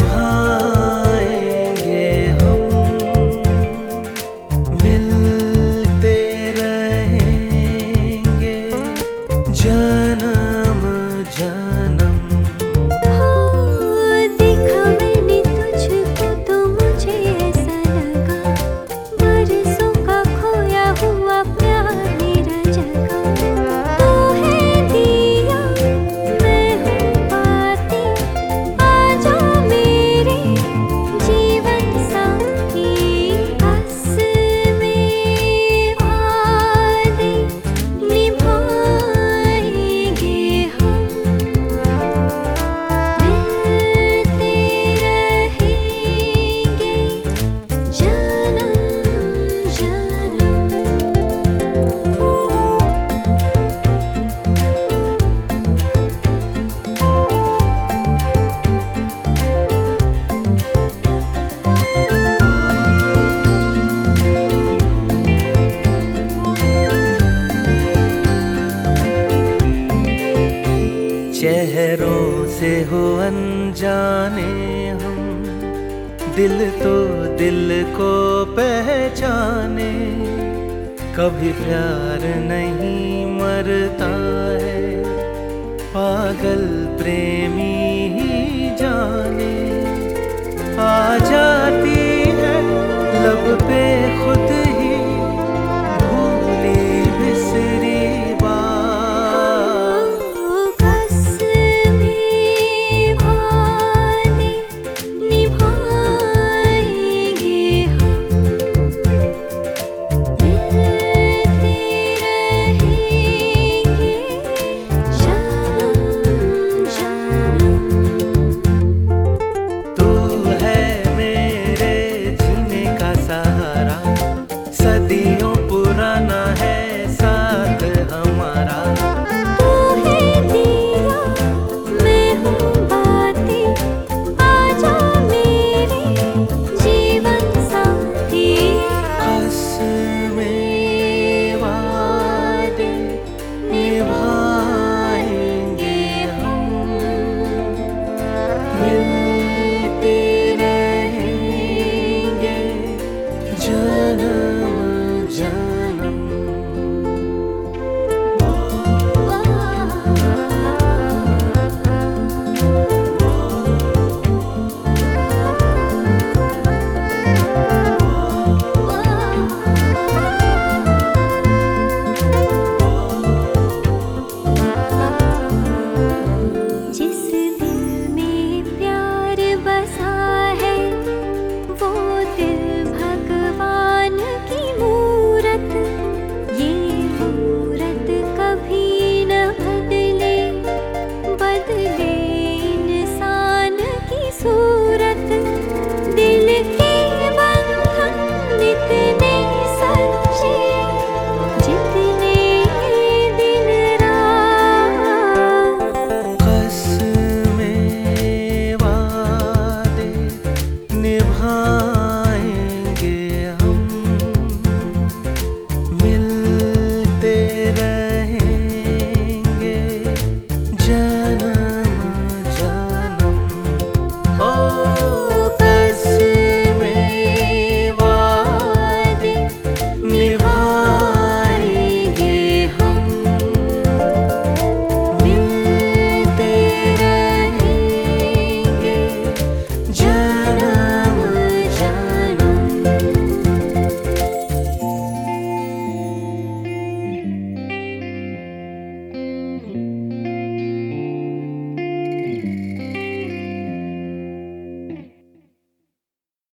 निभाएंगे हम, मिलते रहेंगे जन्म जन्म। देखा मैंने तुझको तो मुझे ऐसा लगा, बरसों का खोया हुआ प्यार मेरा जगा। तू है दिया मैं हूँ बाती, आजा मेरे जीवन साथी। बस में वादे निभाएंगे हम, मिलते रहेंगे जन्म जन्म। चेहरों से हो अनजाने हम, दिल तो दिल को पहचाने। कभी प्यार नहीं मरता है, पागल प्रेमी ही जाने।